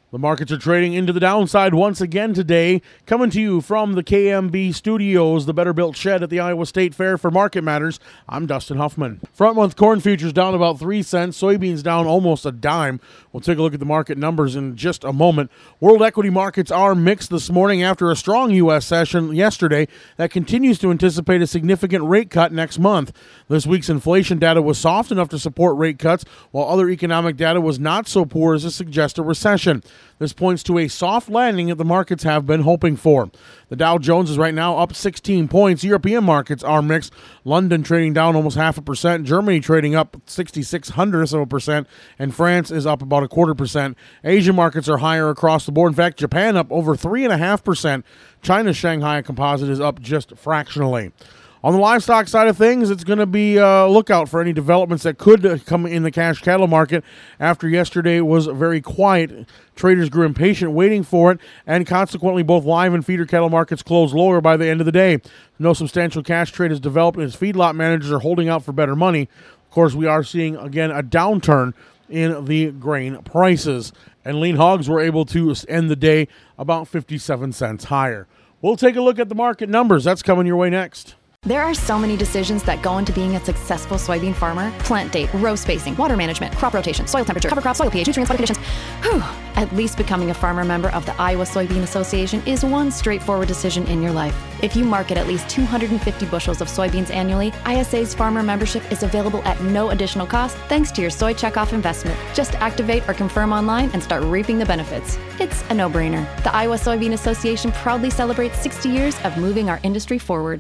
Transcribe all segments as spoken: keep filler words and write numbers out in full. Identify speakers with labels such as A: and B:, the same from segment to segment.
A: The markets are trading into the downside once again today. Coming to you from the K M B studios, the Better Built Shed at the Iowa State Fair for Market Matters, I'm Dustin Huffman. Front month corn futures down about three cents, soybeans down almost a dime. We'll take a look at the market numbers in just a moment. World equity markets are mixed this morning after a strong U S session yesterday that continues to anticipate a significant rate cut next month. This week's inflation data was soft enough to support rate cuts, while other economic data was not so poor as to suggest a recession. This points to a soft landing that the markets have been hoping for. The Dow Jones is right now up sixteen points. European markets are mixed. London trading down almost half a percent. Germany trading up sixty-six hundredths of a percent. And France is up about a quarter percent. Asian markets are higher across the board. In fact, Japan up over three point five percent. China's Shanghai Composite is up just fractionally. On the livestock side of things, it's going to be a uh, lookout for any developments that could uh, come in the cash cattle market after yesterday was very quiet. Traders grew impatient waiting for it, and consequently both live and feeder cattle markets closed lower by the end of the day. No substantial cash trade has developed as feedlot managers are holding out for better money. Of course, we are seeing, again, a downturn in the grain prices, and lean hogs were able to end the day about fifty-seven cents higher. We'll take a look at the market numbers. That's coming your way next.
B: There are so many decisions that go into being a successful soybean farmer. Plant date, row spacing, water management, crop rotation, soil temperature, cover crop, soil pH, nutrients, weather conditions. Whew. At least becoming a farmer member of the Iowa Soybean Association is one straightforward decision in your life. If you market at least two hundred fifty bushels of soybeans annually, I S A's farmer membership is available at no additional cost thanks to your soy checkoff investment. Just activate or confirm online and start reaping the benefits. It's a no-brainer. The Iowa Soybean Association proudly celebrates sixty years of moving our industry forward.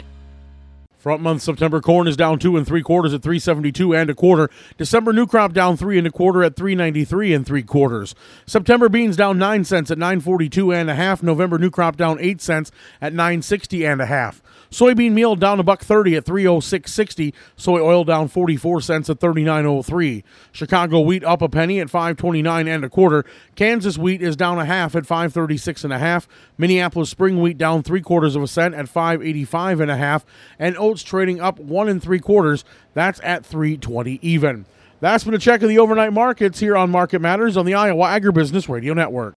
A: Front month September corn is down two and three quarters at three seventy-two and a quarter. December new crop down three and a quarter at three ninety-three and three quarters. September beans down nine cents at nine forty-two and a half. November new crop down eight cents at nine sixty and a half. Soybean meal down a buck thirty at three oh six sixty. Soy oil down forty-four cents at thirty-nine oh three. Chicago wheat up a penny at five twenty-nine and a quarter. Kansas wheat is down a half at five thirty-six and a half. Minneapolis spring wheat down three quarters of a cent at five eighty-five and a half. And oats trading up one and three quarters. That's at three twenty even. That's been a check of the overnight markets here on Market Matters on the Iowa Agribusiness Radio Network.